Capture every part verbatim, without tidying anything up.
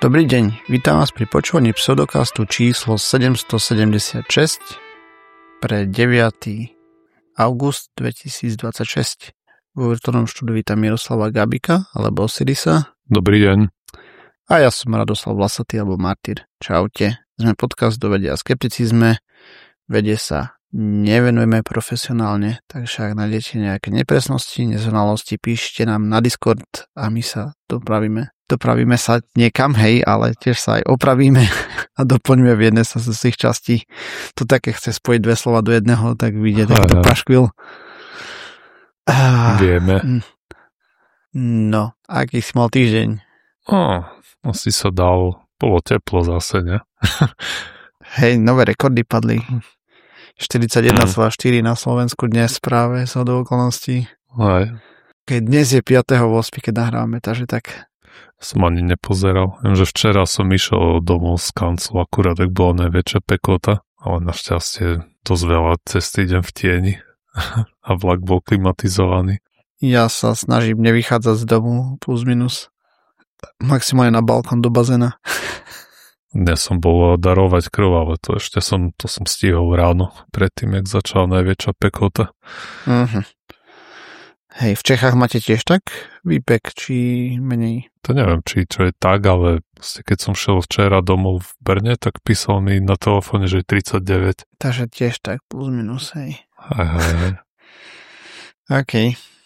Dobrý deň, vítam vás pri počúvaní pseudokastu číslo sedemstosedemdesiatšesť pre deviateho augusta dvetisícdvadsaťšesť. Vo virtuálnom štúdiu vítam Miroslava Gabika, alebo Osirisa. Dobrý deň. A ja som Radoslav Vlasatý, alebo Martyr. Čaute. Sme podcast do vede a skepticizme. Vede sa nevenujeme profesionálne, takže ak nájdete nejaké nepresnosti, nezrovnalosti, píšte nám na Discord a my sa dopravíme. Dopravíme sa niekam, hej, ale tiež sa aj opravíme a doplňme v jednej z tých častí. To také chce spojiť dve slova do jedného, tak vyjde takto paškvil. Vieme. No, aký si mal týždeň? Oh, asi sa dal, bolo teplo zase, ne? Hej, nové rekordy padli. štyridsaťjeden celá štyri na Slovensku dnes práve z hodou okolností. Aj. Keď dnes je piateho ôsmeho keď nahrávame, takže tak. Som ani nepozeral. Viem, že včera som išiel domov z kanclu, akurát tak bola najväčšia pekota, ale našťastie dosť veľa cesty idem v tieni a vlak bol klimatizovaný. Ja sa snažím nevychádzať z domu plus minus. Maximálne na balkón do bazéna. Dnes som bol darovať krv, ale to ešte som, to som stihol ráno, predtým, jak začala najväčšia pekota. Uh-huh. Hej, v Čechách máte tiež tak výpek, či menej? To neviem, či čo je tak, ale keď som šiel včera domov v Brne, tak písal mi na telefóne, že je tridsaťdeväť. Takže tiež tak plus minus, hej. Hej, hej, hej. OK.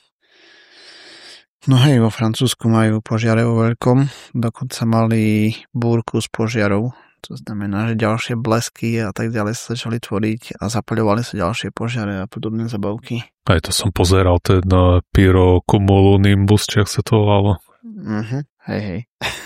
No hej, vo Francúzsku majú požiare vo veľkom, dokonca mali búrku z požiarov, to znamená, že ďalšie blesky a tak ďalej sa začali tvoriť a zapaľovali sa ďalšie požiare a podobné zabavky. Aj to som pozeral, ten uh, Pyrocumulonimbus, či ak sa to volalo. Uh-huh. Hej, hej.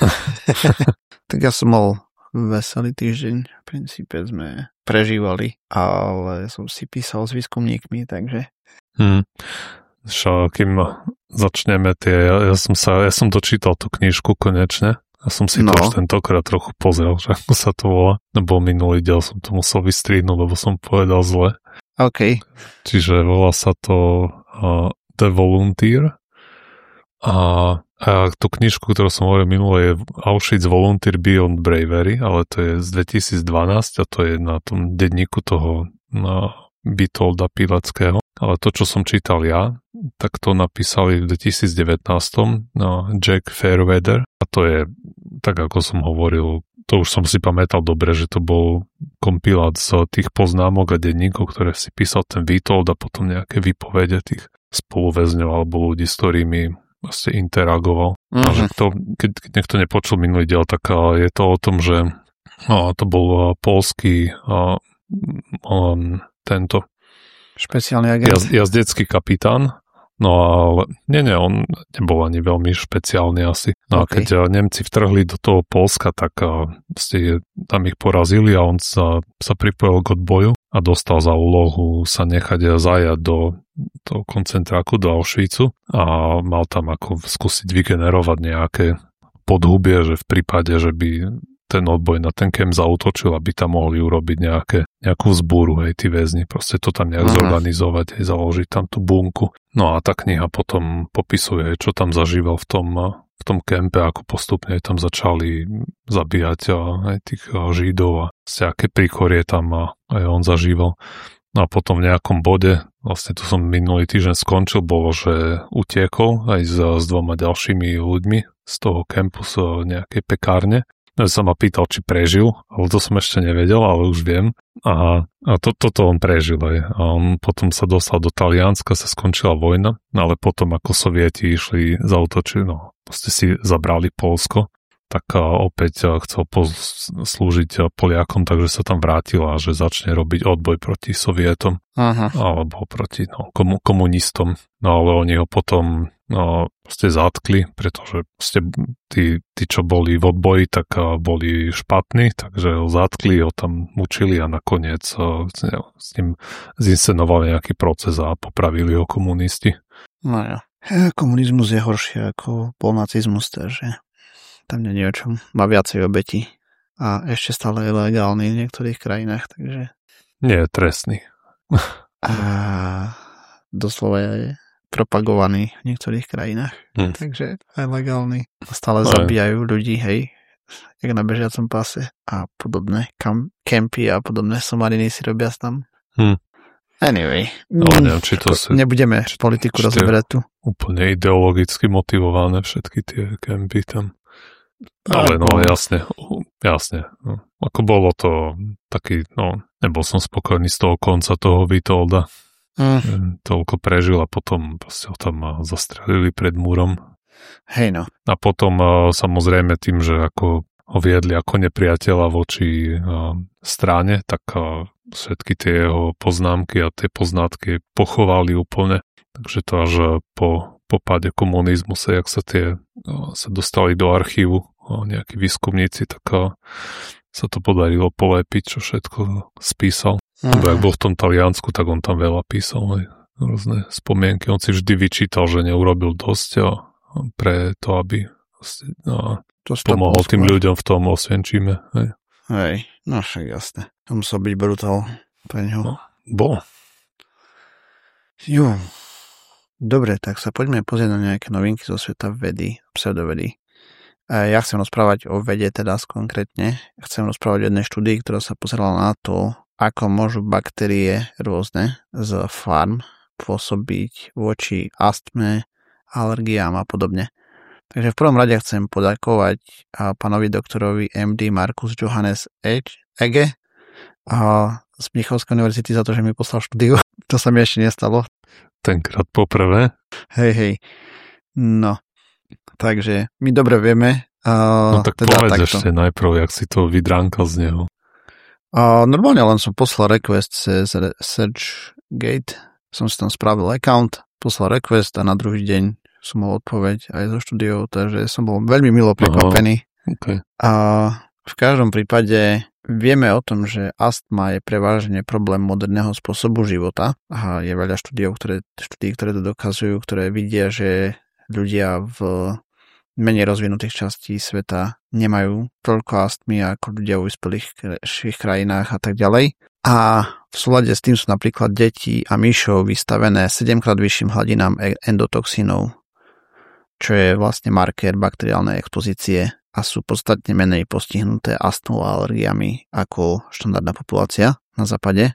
Tak ja som mal veselý týždeň, v princípe sme prežívali, ale som si písal s výskumníkmi, takže... Hmm. Šo, kým začneme tie, ja, ja som sa, ja som dočítal tú knižku konečne a som si no. to už tentokrát trochu pozrel, že ako sa to volá, lebo minulý diel som to musel vystrihnúť, lebo som povedal zle. OK. Čiže volá sa to uh, The Volunteer a, a tú knižku, ktorú som hovoril minulé, je Auschwitz Volunteer Beyond Bravery, ale to je z dvetisícdvanásť a to je na tom denníku toho na Bitolda Pileckiho. Ale to, čo som čítal ja, tak to napísali v dvetisícdevätnásť na Jack Fairweather a to je, tak ako som hovoril, to už som si pamätal dobre, že to bol kompilát z tých poznámok a denníkov, ktoré si písal ten Vitold a potom nejaké výpovede tých spoluväzňov alebo ľudí, s ktorými vlastne interagoval. Mm-hmm. A že to, keď, keď niekto nepočul minulý diel, tak je to o tom, že no, to bol poľský um, tento špeciálny agent. Jaz, jazdecký kapitán. No ale nie, nie, on nebol ani veľmi špeciálny asi. No okay. A keď Nemci vtrhli do toho Poľska, tak ste tam ich porazili a on sa, sa pripojil k odboju a dostal za úlohu sa nechať zajať do toho koncentráku, do Auschwitzu a mal tam ako skúsiť vygenerovať nejaké podhubie, že v prípade, že by ten odboj na ten kem zaútočil, aby tam mohli urobiť nejaké, nejakú vzbúru, hej, tí väzni, proste to tam nejak Aha. zorganizovať, hej, založiť tam tú bunku. No a tá kniha potom popisuje, čo tam zažíval v tom, v tom kempe, ako postupne tam začali zabíjať aj tých Židov a aké príkorie tam aj on zažíval. No a potom v nejakom bode, vlastne to som minulý týždeň skončil, bolo, že utiekol aj s, s dvoma ďalšími ľuďmi z toho kempu, z nejakej pekárne. Ja som ma pýtal, či prežil, ale to som ešte nevedel, ale už viem. A, a to, toto on prežil aj. A on potom sa dostal do Talianska, sa skončila vojna, ale potom ako Sovieti išli zaútočiť, no proste si zabrali Poľsko, tak opäť chcel slúžiť Poliakom, takže sa tam vrátil a že začne robiť odboj proti Sovietom. Aha. Alebo proti no, komu, komunistom. No ale oni ho potom no, ste zatkli, pretože ste, tí, tí, čo boli v odboji, tak boli špatní, takže ho zatkli, ho tam mučili a nakoniec s ním zinscenovali nejaký proces a popravili ho komunisti. No ja. Komunizmus je horšie ako bol nacizmus, takže tam nie je o čom. Má viacej obetí a ešte stále je legálny v niektorých krajinách, takže... Nie je trestný. A doslova je propagovaný v niektorých krajinách, hmm. takže aj legálny. Stále zabíjajú ľudí, hej, jak na bežiacom páse a podobné kam, kempy a podobné somariny si robia tam. Hm. Anyway. No, neviem, či to si, nebudeme či, politiku či rozoberať tu. Úplne ideologicky motivované všetky tie kempy tam. Ale no, jasne, jasne. No. Ako bolo to taký, no, nebol som spokojný z toho konca toho Vitolda. Mm. Toľko prežil a potom proste ho tam zastrelili pred múrom. Hej no. A potom samozrejme tým, že ako ho viedli ako nepriateľa voči strane, tak všetky tie jeho poznámky a tie poznatky pochovali úplne. Takže to až po, po páde komunizmu sa, jak sa tie sa dostali do archívu nejakí výskumníci, tak sa to podarilo polepiť, čo všetko spísal. Aha. Lebo ak bol v tom Taliansku, tak on tam veľa písal aj rôzne spomienky. On si vždy vyčítal, že neurobil dosť pre to, aby no, to pomohol tým ľuďom v tom Osvienčime. Hej. Hej, no však jasné. To musel byť brutál pre ňo. No, bol. Jú. Dobre, tak sa poďme pozrieť na nejaké novinky zo sveta vedy, pseudovedy. Ja chcem rozprávať o vede teda konkrétne. Chcem rozprávať o jednej štúdii, ktorá sa pozerala na to, ako môžu baktérie rôzne z farm pôsobiť voči astme, alergiám a podobne. Takže v prvom rade chcem poďakovať pánovi doktorovi em dé Markus Johannes Ege z Mnichovskej univerzity za to, že mi poslal štúdiu. To sa mi ešte nestalo. Tenkrát poprvé. Hej, hej. No, takže my dobre vieme. No tak teda povedz takto. Ešte najprv, jak si to vydránkal z neho. Uh, normálne len som poslal request cez SearchGate, som si tam spravil account, poslal request a na druhý deň som mal odpoveď aj zo štúdiou, takže som bol veľmi milo prekvapený. Okay. A v každom prípade vieme o tom, že astma je prevažne problém moderného spôsobu života a je veľa štúdií, ktoré, štúdií, ktoré to dokazujú, ktoré vidia, že ľudia v menej rozvinutých častí sveta nemajú toľko astmy ako ľudia v vyspelých krajinách a tak ďalej. A v súlade s tým sú napríklad deti a myšov vystavené sedemkrát vyšším hladinám endotoxínov, čo je vlastne markér bakteriálnej expozície a sú podstatne menej postihnuté astmou a alergiami ako štandardná populácia na západe.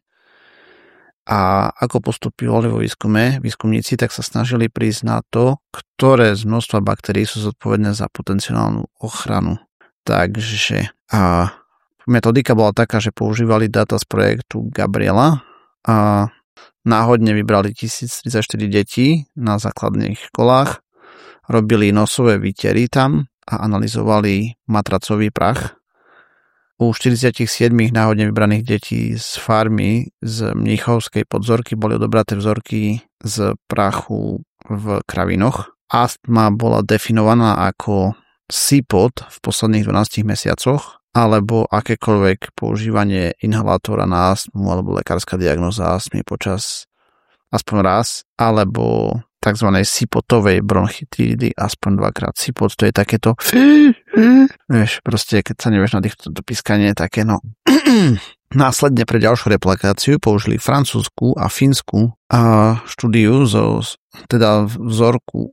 A ako postupovali vo výskume, výskumníci tak sa snažili prísť na to, ktoré z množstva baktérií sú zodpovedné za potenciálnu ochranu. Takže a metodika bola taká, že používali dáta z projektu Gabriela a náhodne vybrali tisíctridsaťštyri detí na základných školách, robili nosové výtery tam a analyzovali matracový prach. U štyridsaťsedem náhodne vybraných detí z farmy z Mnichovskej podzorky boli odobraté vzorky z prachu v kravinoch. Astma bola definovaná ako sípot v posledných dvanástich mesiacoch alebo akékoľvek používanie inhalátora na astmu alebo lekárska diagnóza astmy počas aspoň raz, alebo tzv. Sípotovej bronchitídy aspoň dvakrát. Sípot to je takéto vieš, proste keď sa nevieš na týchto pískanie, také no. Následne pre ďalšiu replikáciu použili francúzsku a fínsku štúdiu zo, teda vzorku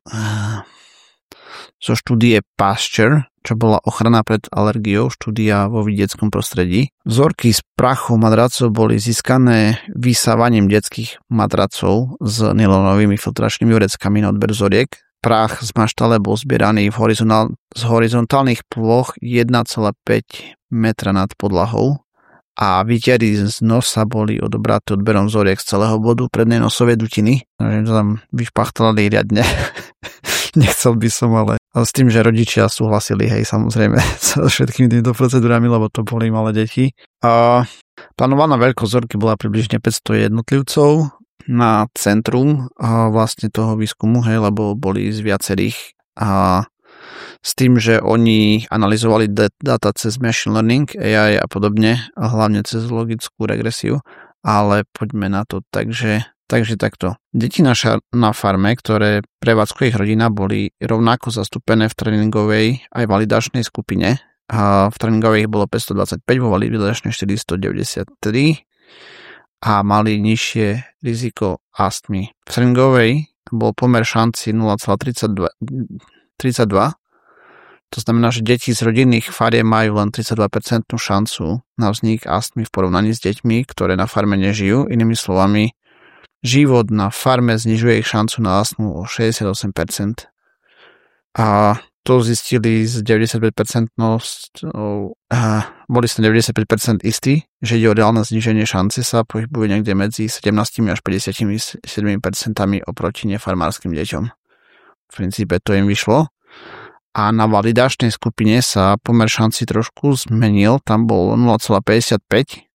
zo štúdie Pasture, čo bola ochrana pred alergiou, štúdia vo vidieckom prostredí. Vzorky z prachu madracov boli získané vysávaním detských madracov s nylonovými filtračnými vreckami na odber vzoriek. Prach z maštale bol zbieraný v horizontál, z horizontálnych ploch jeden celá päť metra nad podlahou a výtery z nosa boli odobraté odberom vzoriek z celého bodu prednej nosovej dutiny. Takže to tam vyšpachtalali riadne. Nechcel by som, ale s tým, že rodičia súhlasili, hej, samozrejme, s všetkými týmito procedúrami, lebo to boli malé deti. A plánovaná veľkosť vzorky bola približne päťsto jednotlivcov na centrum a vlastne toho výskumu, hej, lebo boli z viacerých a s tým, že oni analyzovali data cez machine learning, á í a podobne, a hlavne cez logickú regresiu, ale poďme na to, takže Takže takto. Deti naša na farme, ktoré prevádzkuje ich rodina, boli rovnako zastúpené v tréningovej aj validačnej skupine. A v tréningovej ich bolo päťstodvadsaťpäť, vo validačnej štyristodeväťdesiattri a mali nižšie riziko astmy. V tréningovej bol pomer šanci nula celá tridsaťdva, To znamená, že deti z rodinných fariem majú len tridsaťdva percent šancu na vznik astmy v porovnaní s deťmi, ktoré na farme nežijú. Inými slovami, život na farme znižuje ich šancu na astmu o šesťdesiatosem percent. A to zistili z deväťdesiatpäť percent, no, boli sa deväťdesiatpäť percent istí, že ide o reálne zníženie šance sa pohybuje niekde medzi sedemnásť až päťdesiatsedem percent oproti nefarmárskym deťom. V princípe to im vyšlo. A na validačnej skupine sa pomer šanci trošku zmenil, tam bol nula celá päťdesiatpäť.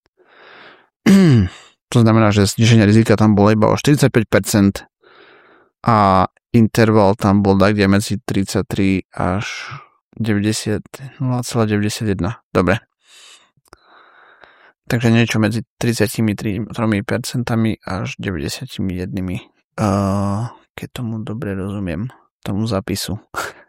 To znamená, že zníženie rizika tam bolo iba o štyridsaťpäť percent a interval tam bol tak, kde medzi tridsaťtri až deväťdesiat, nula celá deväťdesiatjeden. Dobre. Takže niečo medzi tridsaťtri percent až deväťdesiatjeden. Uh, keď tomu dobre rozumiem, tomu zapisu.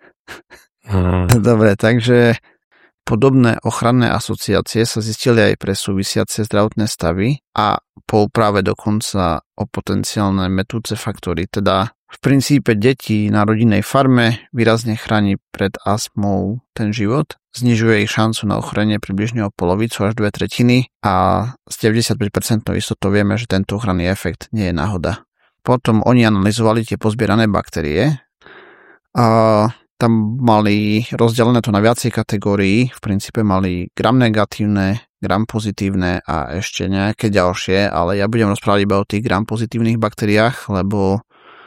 Hmm. Dobre, takže podobné ochranné asociácie sa zistili aj pre súvisiace zdravotné stavy a po úprave dokonca o potenciálne metúce faktory, teda v princípe deti na rodinnej farme výrazne chráni pred astmou ten život, znižuje ich šancu na ochorenie približne o polovicu až dve tretiny a z deväťdesiatpäť percent istotou vieme, že tento ochranný efekt nie je náhoda. Potom oni analyzovali tie pozbierané baktérie a tam mali rozdelené to na viacej kategórií, v princípe mali gram negatívne, gram pozitívne a ešte nejaké ďalšie, ale ja budem rozprávať iba o tých gram pozitívnych baktériách, lebo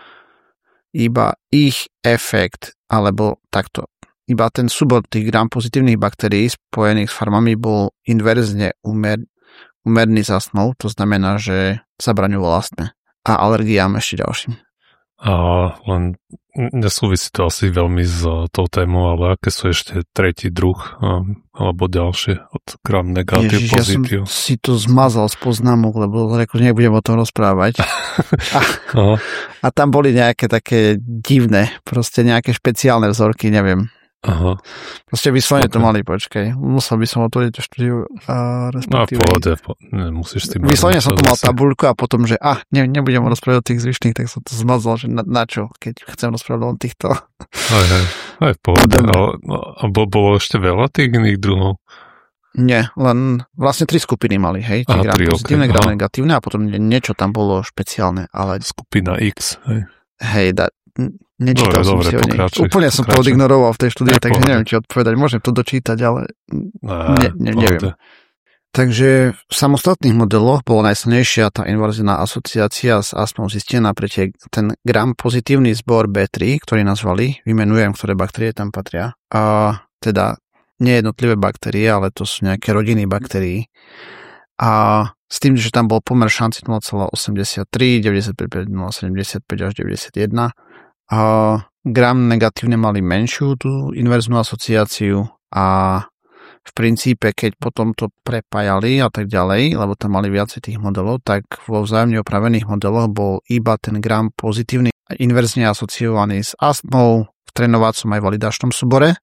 iba ich efekt, alebo takto, iba ten súbor tých gram pozitívnych baktérií spojených s farmami bol inverzne umer, umerný s astmou, to znamená, že zabraňoval astme a alergiám ešte ďalším. A len nesúvisí to asi veľmi s tou témou, ale aké sú ešte tretí druh alebo ďalšie od gram negatív, pozitív? Ja som si to zmazal z poznámok, lebo rekl, že nebudem o tom rozprávať. a, a tam boli nejaké také divné, proste nejaké špeciálne vzorky, neviem. Aha. Proste vyslovene okay. To mali, počkaj. Musel by som otvoriť to štúdiu a respektíve... No pohode, po, nemusíš s tým... Vyslovene som tu mal tabuľku a potom, že ah, ne, nebudem rozprávať o tých zvyšných, tak som to zmazal, že na, na čo, keď chcem rozprávať o týchto. Aj, aj, aj pohode, ale no, a bolo ešte veľa tých iných druhov? Nie, len vlastne tri skupiny mali, hej. Aha, gram tri, pozitívne, okay. Gram negatívne a potom niečo tam bolo špeciálne, ale... Skupina X, hej. Hej, da... Nečítal som dobre, si o nej. pokračuj, Úplne som pokračuj. to odignoroval v tej štúdii, Aj, takže pohode. neviem, či odpovedať. Môžem to dočítať, ale Á, ne, ne, neviem. Takže v samostatných modeloch bola najsilnejšia tá inverzná asociácia s astmou zistená pre tie, ten gram pozitívny zbor bé tri, ktorý nazvali, vymenujem, ktoré baktérie tam patria. A teda nie jednotlivé baktérie, ale to sú nejaké rodiny baktérií. A s tým, že tam bol pomer šanci nula celá osemdesiattri, deväťdesiatpäť, nula celá sedemdesiatpäť až deväťdesiatjeden. A gram negatívne mali menšiu tú inverznú asociáciu a v princípe, keď potom to prepájali a tak ďalej, lebo tam mali viacej tých modelov, tak vo vzájomne opravených modeloch bol iba ten gram pozitívny inverzne asociovaný s astmou v trénovacom aj validačnom súbore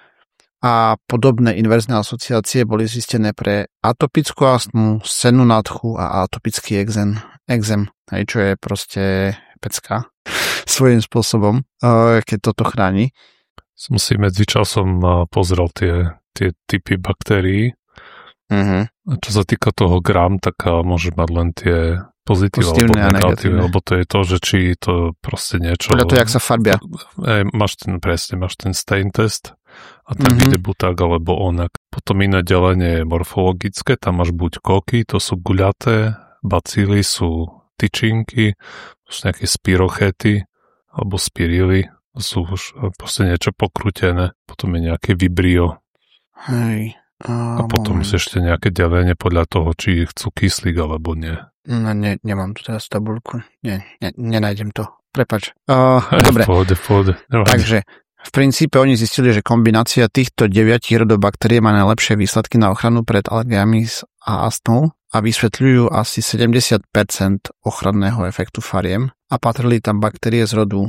a podobné inverzné asociácie boli zistené pre atopickú astmu, sennú nádchu a atopický exém, exém, hej, čo je proste pecka svojím spôsobom, keď toto chráni. Som si medzičasom pozrel tie, tie typy baktérií. Uh-huh. A čo sa týka toho gram, tak môže mať len tie pozitíva alebo negatívne, lebo to je to, že či to proste niečo... Podľa to, jak sa farbia. Ej, máš ten, presne, máš ten stain test a tak uh-huh. ide buď tak, alebo onak. Potom iné delenie je morfologické, tam máš buď koky, to sú guľaté, bacíly sú tyčinky, sú nejaké spirochéty alebo spirily, to sú už proste niečo pokrútené, potom je nejaké vibrio. Hej. A, a potom sú ešte nejaké delenie podľa toho, či chcú kyslík alebo nie. No, ne, nemám tu teraz tabuľku. Nie, ne, nenájdem to. Prepač. Uh, dobre. Pohode, pohode. Takže v princípe oni zistili, že kombinácia týchto deviatich rodov baktérie má najlepšie výsledky na ochranu pred alergiami a astmou a vysvetľujú asi sedemdesiat percent ochranného efektu fariem a patrili tam baktérie z rodu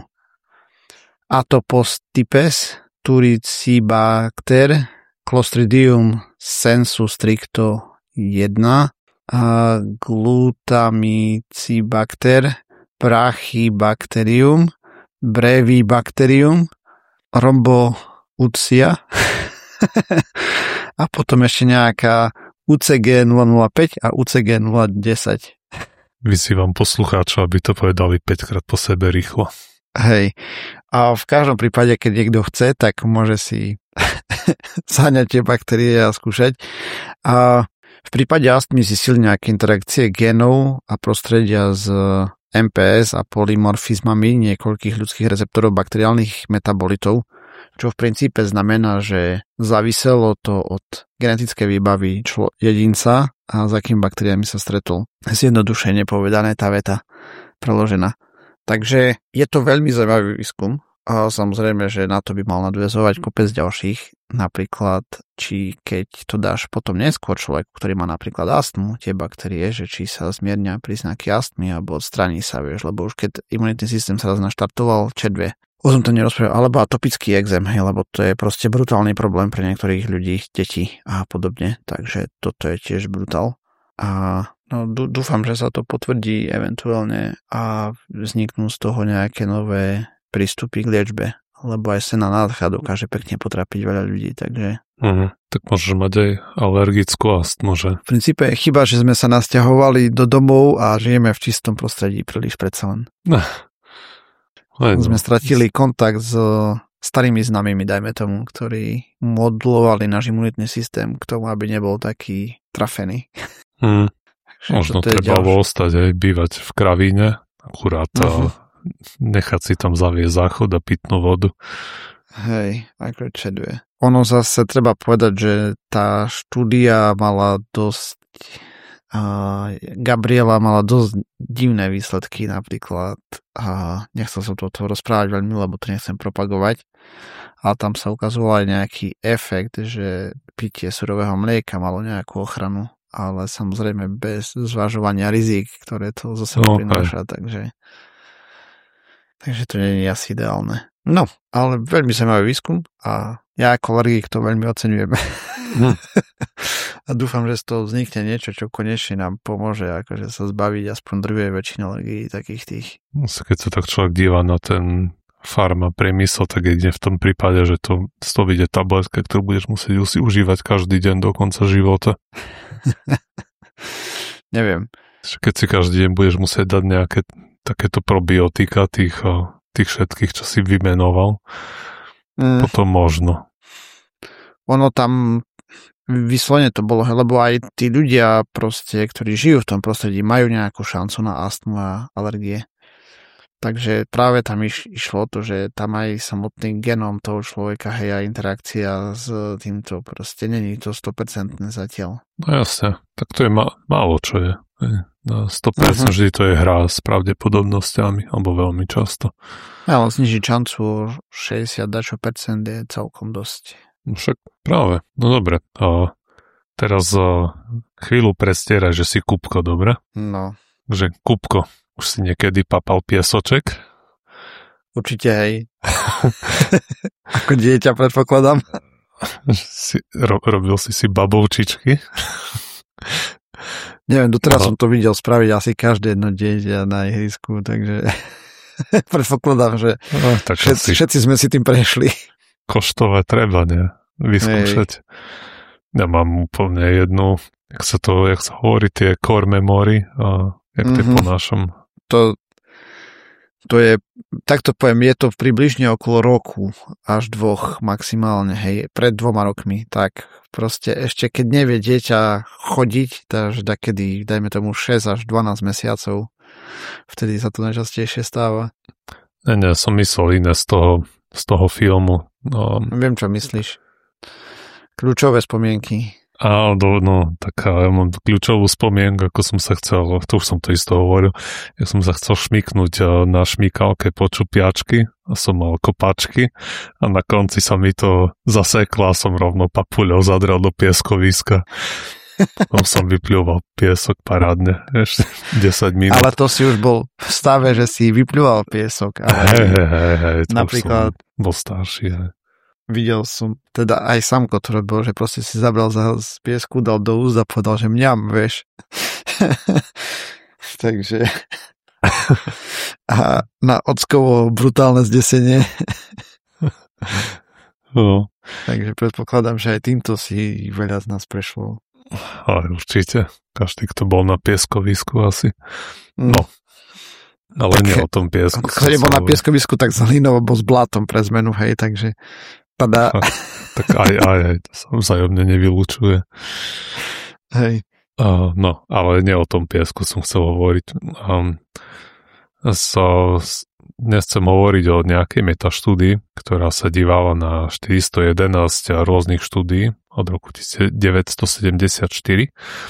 Atopostypes, Turicibacter, Clostridium sensu stricto jeden, Glutamicibacter, Brachybacterium, Brevibacterium, Rhomboidia A potom ešte nejaká U C G nula nula päť a U C G nula desať. Vyzývam poslucháča, aby to povedali päťkrát po sebe rýchlo. Hej. A v každom prípade, keď niekto chce, tak môže si zháňať tie baktérie a skúšať. A v prípade astmy si silne nejaké interakcie génov a prostredia s em pé es a polymorfizmami niekoľkých ľudských receptorov bakteriálnych metabolitov, čo v princípe znamená, že záviselo to od genetickej výbavy člo- jedinca a s akým baktériami sa stretol. Zjednodušene povedané tá veta preložená. Takže je to veľmi zaujímavý výskum a samozrejme, že na to by mal nadväzovať kopec ďalších. Napríklad, či keď to dáš potom neskôr človeku, ktorý má napríklad astmu, tie baktérie, že či sa zmiernia príznaky astmy alebo odstraní sa, vieš, lebo už keď imunitný systém sa raz naštartoval, čedve. O tom to nerozprávam, alebo atopický exém, hej, lebo to je proste brutálny problém pre niektorých ľudí, detí a podobne, takže toto je tiež brutál. A no, dúfam, že sa to potvrdí eventuálne a vzniknú z toho nejaké nové prístupy k liečbe, lebo aj sena nádcha dokáže pekne potrapiť veľa ľudí, takže... Uh-huh. Tak môžeš mať aj alergickú astmu, že? V princípe je chyba, že sme sa nasťahovali do domov a žijeme v čistom prostredí príliš predsa len. No. Aj, no. Sme stratili kontakt s starými známymi, dajme tomu, ktorí modulovali náš imunitný systém k tomu, aby nebol taký trafený. Hmm. Možno treba ostať aj bývať v kravíne, akurát uh-huh. nechať si tam zaviesť záchod a pitnú vodu. Hej, ako čeduje. Ono zase treba povedať, že tá štúdia mala dosť uh, Gabriela mala dosť divné výsledky napríklad a nechcel som to toho rozprávať veľmi, lebo to nechcem propagovať, ale tam sa ukazoval aj nejaký efekt, že pitie surového mlieka malo nejakú ochranu, ale samozrejme bez zvažovania rizík, ktoré to zo sebou okay. prináša, takže takže to nie je asi ideálne. No, ale veľmi zaujímavý výskum a ja ako alergik to veľmi oceňujem. Mm. A dúfam, že z toho vznikne niečo, čo konečne nám pomôže akože sa zbaviť aspoň druhej väčšiny alergií takých tých. Keď sa tak človek díva na ten farma priemysel, tak jedine v tom prípade, že to z toho vyjde tabletka, ktorú budeš musieť si užívať každý deň do konca života. Neviem. Keď si každý deň budeš musieť dať nejaké takéto probiotika tých, tých všetkých, čo si vymenoval, mm. potom možno. Ono tam vyslovene to bolo, lebo aj tí ľudia proste, ktorí žijú v tom prostredí, majú nejakú šancu na astmu a alergie. Takže práve tam iš, išlo to, že tam aj samotný genom toho človeka, hej, a interakcia s týmto proste není to sto percent zatiaľ. No jasne, tak to je ma- málo čo je. Na sto percent uh-huh. vždy to je hra s pravdepodobnosťami, alebo veľmi často. Ale znižiť šancu o šesťdesiat percent je celkom dosť. Však práve, no dobre. A teraz a, chvíľu predstieraj, že si Kupko, dobre? No. Že Kupko, už si niekedy papal piesoček? Určite hej. Ako dieťa predpokladám. Si, ro, robil si si babovčičky? Neviem, doteraz no. som to videl spraviť asi každé jedno dieťa na ihrisku, takže predpokladám, že no, tak všet, asi... všetci sme si tým prešli. Koštovať treba, nie? Vyskúšať. Hej. Ja mám úplne jednu, jak sa to, jak sa hovorí, tie core memory, a jak to mm-hmm. po našom. To, to je, takto poviem, je to približne okolo roku, až dvoch maximálne, hej, pred dvoma rokmi, tak proste ešte keď nevie dieťa chodiť, takže dakedy, dajme tomu šesť až dvanásť mesiacov, vtedy sa to najčastejšie stáva. Nie, nie, som myslel iné z toho, z toho filmu. No, viem, čo myslíš. Kľúčové spomienky. Á, no, no, tak ja mám kľúčovú spomienku, ako som sa chcel, to už som to isto hovoril, ja som sa chcel šmyknúť na šmykálke po čupiačky a som mal kopačky a na konci sa mi to zaseklo a som rovno papuľou zadrel do pieskoviska. Potom som vypľúval piesok parádne, ešte desať minút. Ale to si už bol v stave, že si vypľúval piesok. Ale hej, hej, hej, to napríklad bol starší, hej. Videl som, teda aj Samko to robil, že proste si zabral z piesku, dal do úst a povedal, že mňam, vieš. Takže a na ockovo brutálne zdesenie. No. Takže predpokladám, že aj týmto si veľa z nás prešlo. Ale určite. Každý, kto bol na pieskovisku asi. No. Ale nie o tom piesku. Kto nebol na pieskovisku, tak z hlinou alebo s blátom pre zmenu, hej, takže padá. Tak aj, aj, aj, to sa vzájomne nevylučuje. Hej. Uh, no, ale nie o tom piesku som chcel hovoriť. Um, so, dnes chcem hovoriť o nejakej metaštúdii, ktorá sa dívala na štyristojedenásť rôznych štúdií od roku devätnásťstosedemdesiatštyri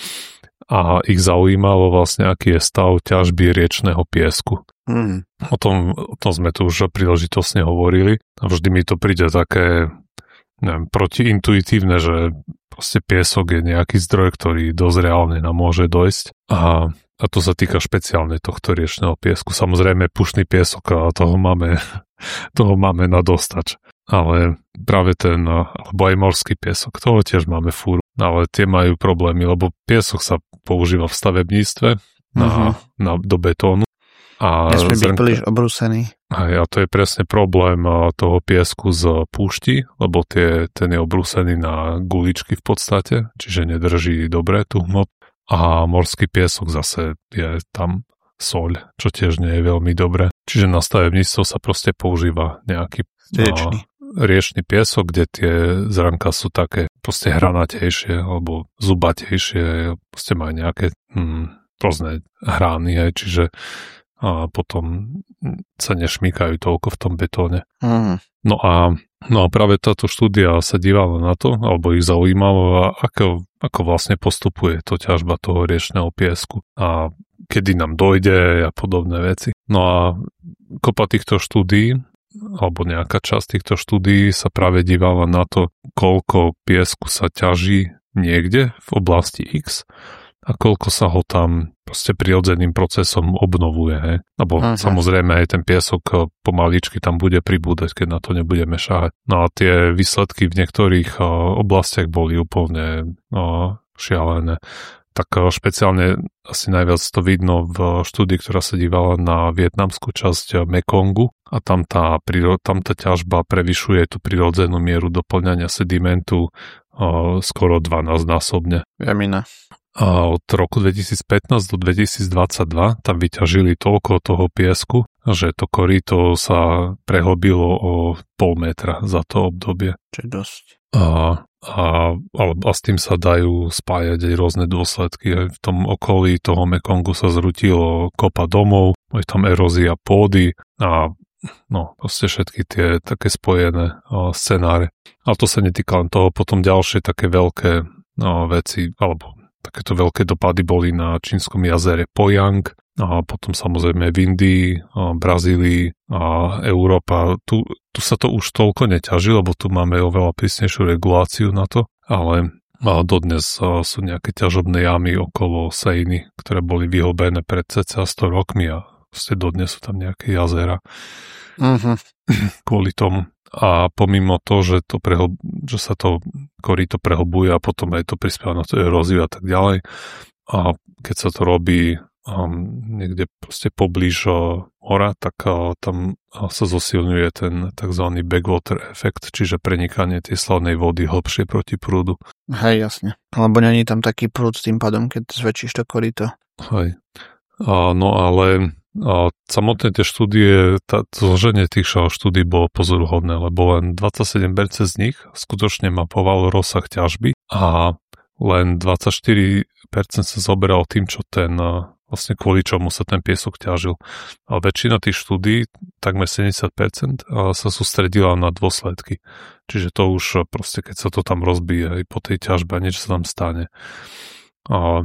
a ich zaujímalo vlastne, aký je stav ťažby riečného piesku. Mm. O tom, o tom sme tu už príležitosne hovorili a vždy mi to príde také, neviem, protiintuitívne, že proste piesok je nejaký zdroj, ktorý dosť reálne nám môže dojsť a A to sa týka špeciálne tohto riečného piesku. Samozrejme, pušný piesok, a toho máme, toho máme na dostač. Ale práve ten, alebo aj morský piesok, toho tiež máme fúru. Ale tie majú problémy, lebo piesok sa používa v stavebníctve na, uh-huh. na, do betónu. A nesmie byť príliš obrúsený. A to je presne problém toho piesku z púšti, lebo tie, ten je obrúsený na guličky v podstate, čiže nedrží dobre tú hmotu. A morský piesok zase je tam soľ, čo tiež nie je veľmi dobré. Čiže na stavebníctvo sa proste používa nejaký riečný. No, riečný piesok, kde tie zrnka sú také proste hranatejšie alebo zubatejšie, proste majú nejaké hm, rôzne hrány, aj, čiže a potom sa nešmýkajú toľko v tom betóne. Mm. No a No a práve táto štúdia sa dívala na to, alebo ich zaujímalo, ako, ako vlastne postupuje to ťažba toho riečného piesku a kedy nám dojde a podobné veci. No a kopa týchto štúdií, alebo nejaká časť týchto štúdií sa práve dívala na to, koľko piesku sa ťaží niekde v oblasti X a koľko sa ho tam proste prirodzeným procesom obnovuje. Hej? Lebo Aha. samozrejme aj ten piesok pomaličky tam bude pribúdať, keď na to nebudeme šáhať. No a tie výsledky v niektorých uh, oblastiach boli úplne uh, šialené. Tak uh, špeciálne asi najviac to vidno v štúdii, ktorá sa dívala na vietnamskú časť Mekongu a tam tá, tam tá ťažba prevyšuje tú prirodzenú mieru doplňania sedimentu uh, skoro dvanásťnásobne. Jamina. A od roku dvetisícpätnásť do dvetisícdvadsaťdva tam vyťažili toľko toho piesku, že to korýto sa prehlbilo o pol metra za to obdobie. Čo je dosť. A, a, a, a s tým sa dajú spájať aj rôzne dôsledky. Aj v tom okolí toho Mekongu sa zrutilo kopa domov, je tam erózia pôdy a no, proste všetky tie také spojené o, scenáre. Ale to sa netýka len toho, potom ďalšie také veľké no, veci, alebo takéto veľké dopady boli na čínskom jazere Pojang a potom samozrejme v Indii, Brazílii a Európa. Tu, tu sa to už toľko neťaží, lebo tu máme oveľa prísnejšiu reguláciu na to, ale dodnes sú nejaké ťažobné jamy okolo Seiny, ktoré boli vyhlbené pred cca sto rokmi a proste dodnes sú tam nejaké jazera uh-huh. kvôli tomu. A pomimo to, že, to prehlb, že sa to korýto prehlbuje a potom aj to prispieva na to eróziu a tak ďalej. A keď sa to robí um, niekde proste poblíž uh, mora, tak uh, tam uh, sa zosilňuje ten tzv. Backwater efekt, čiže prenikanie tej sladnej vody hlbšie proti prúdu. Hej, jasne. Lebo není tam taký prúd tým pádom, keď zväčšíš to korýto. Hej. Uh, no ale a samotné tie štúdie, tá, zloženie tých štúdí bolo pozoruhodné, lebo len dvadsaťsedem percent z nich skutočne mapovalo rozsah ťažby a len dvadsaťštyri percent sa zoberal tým, čo ten, vlastne kvôli čomu sa ten piesok ťažil. A väčšina tých štúdí, takmer sedemdesiat percent, sa sústredila na dôsledky. Čiže to už proste, keď sa to tam rozbije aj po tej ťažbe a niečo sa tam stane. A,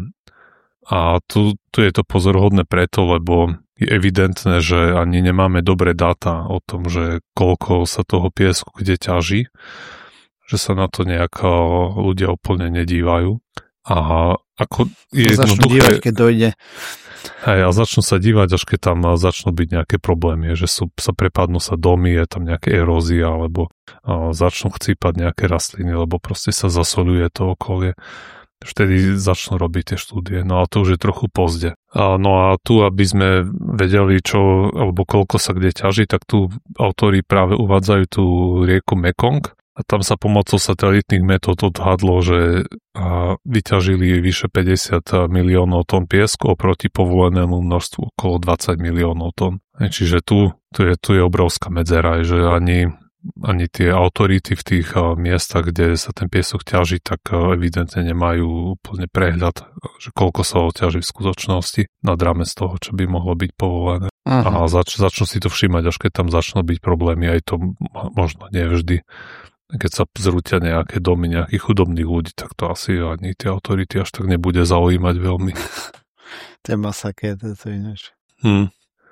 a tu, tu je to pozoruhodné preto, lebo je evidentné, že ani nemáme dobré dáta o tom, že koľko sa toho piesku kde ťaží, že sa na to nejak ľudia úplne nedívajú. A ako je začnú dívať, keď dojde. Hej, a začnú sa dívať, až keď tam začnú byť nejaké problémy, že sú, sa prepadnú sa domy, je tam nejaké erózia, alebo a, začnú chcípať nejaké rastliny, lebo proste sa zasoľuje to okolie. Vtedy začnú robiť tie štúdie. No a to už je trochu pozde. A no a tu, aby sme vedeli, čo alebo koľko sa kde ťaží, tak tu autori práve uvádzajú tú rieku Mekong A tam sa pomocou satelitných metód odhadlo, že vyťažili vyše päťdesiat miliónov tón piesku oproti povolenému množstvu okolo dvadsať miliónov tón. Čiže tu, tu, je, tu je obrovská medzera, že ani, ani tie autority v tých miestach, kde sa ten piesok ťaží, tak evidentne nemajú úplne prehľad, že koľko sa odťaží v skutočnosti nad rámec toho, čo by mohlo byť povolené. Aha. A zač, začnú si to všímať, až keď tam začnú byť problémy, aj to možno nevždy. Keď sa zrútia nejaké domy nejakých chudobných ľudí, tak to asi ani tie autority až tak nebude zaujímať veľmi. To je masaké, to je ináč. Hmm.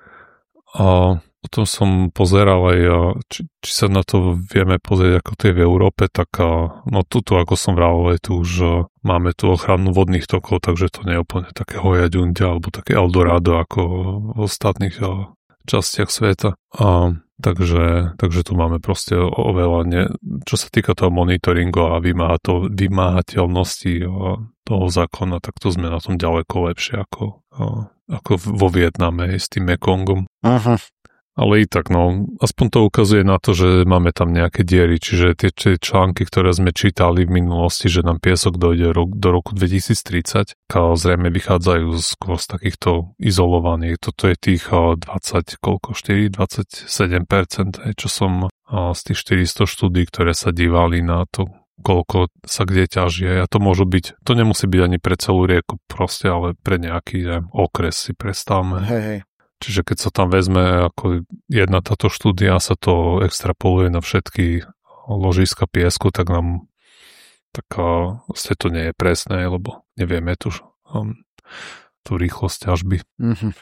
A potom som pozeral aj, či, či sa na to vieme pozrieť, ako to je v Európe, tak no tuto, ako som vravel, tu už máme tu ochranu vodných tokov, takže to nie je úplne také hojaďunďa, alebo také Eldorado, ako v ostatných častiach sveta. A Takže, takže tu máme proste oveľa, ne, čo sa týka toho monitoringu a vymáhato, vymáhateľnosti toho zákona, tak to sme na tom ďaleko lepšie ako, ako vo Vietname s tým Mekongom. Aha. Ale i tak, no, aspoň to ukazuje na to, že máme tam nejaké diery, čiže tie, tie články, ktoré sme čítali v minulosti, že nám piesok dojde ro- do roku dvetisíctridsať, zrejme vychádzajú skôr z takýchto izolovaných. Toto je tých dvadsať, koľko, štyri, dvadsaťsedem percent, čo som z tých štyristo štúdií, ktoré sa dívali na to, koľko sa kde ťaží. A to môžu byť, to nemusí byť ani pre celú rieku proste, ale pre nejaký neviem, okres si predstavme. Hej, hej. Čiže keď sa tam vezme ako jedna táto štúdia sa to extrapoluje na všetky ložiska piesku, tak nám tak vlastne to nie je presné, lebo nevieme tu um, tú rýchlosť ťažby. Mm-hmm.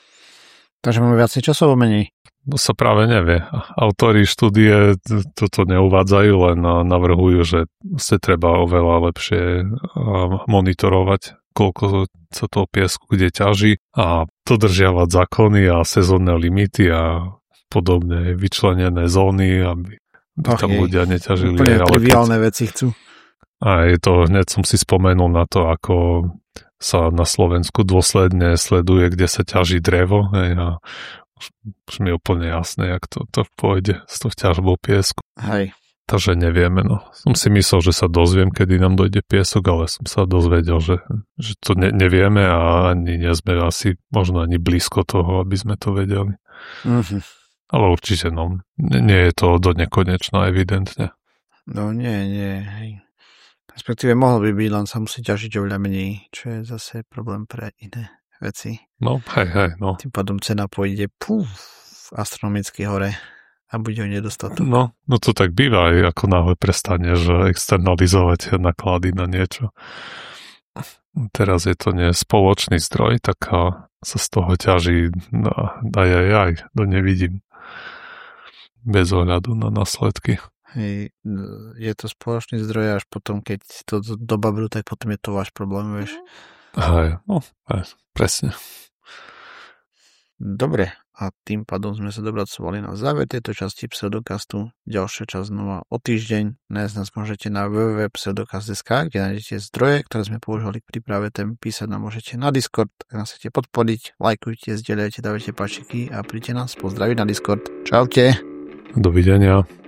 Takže máme viacej časov menej? No sa práve nevie. Autori štúdie toto neuvádzajú, len navrhujú, že sa treba oveľa lepšie monitorovať, koľko sa toho piesku kde ťaží a dodržiavať zákony a sezónne limity a podobne vyčlenené zóny, aby, aby tam jej, ľudia neťažili. Úplne triviálne keď... veci chcú. A je to, hneď som si spomenul na to, ako sa na Slovensku dôsledne sleduje, kde sa ťaží drevo. Hej, a už, už mi je úplne jasné, jak to, to pôjde s tou ťažbou piesku. Hej. Takže nevieme, no. Som si myslel, že sa dozviem, kedy nám dojde piesok, ale som sa dozvedel, že, že to ne, nevieme a ani nie sme asi možno ani blízko toho, aby sme to vedeli. Mm-hmm. Ale určite, no, nie je to do nekonečna, evidentne. No nie, nie, hej. Respektíve mohlo by byť, len sa musí ťažiť oveľa menej, čo je zase problém pre iné veci. No, hej, hej, no. Tým pádom cena pôjde puf, astronomicky hore. A bude ho nedostatok. No, no to tak býva aj ako náhle prestaneš externalizovať náklady na niečo. Teraz je to nie spoločný zdroj, tak sa z toho ťaží no, aj, aj, aj, to nevidím. Bez ohľadu na následky. Hej, je to spoločný zdroj, až potom, keď to dobabru, tak potom je to váš problém, vieš. Hej, no, aj, presne. Dobre, a tým pádom sme sa dopracovali na záver tejto časti Pseudokastu. Ďalšia časť znova o týždeň. Nájsť nás môžete na w w w bodka pseudokast bodka es ká, kde nájdete zdroje, ktoré sme používali k príprave tém. Písať nám môžete na Discord, ak nás chcete podporiť. Lajkujte, zdieľajte, dávajte páčiky a príďte nás pozdraviť na Discord. Čaute. Dovidenia.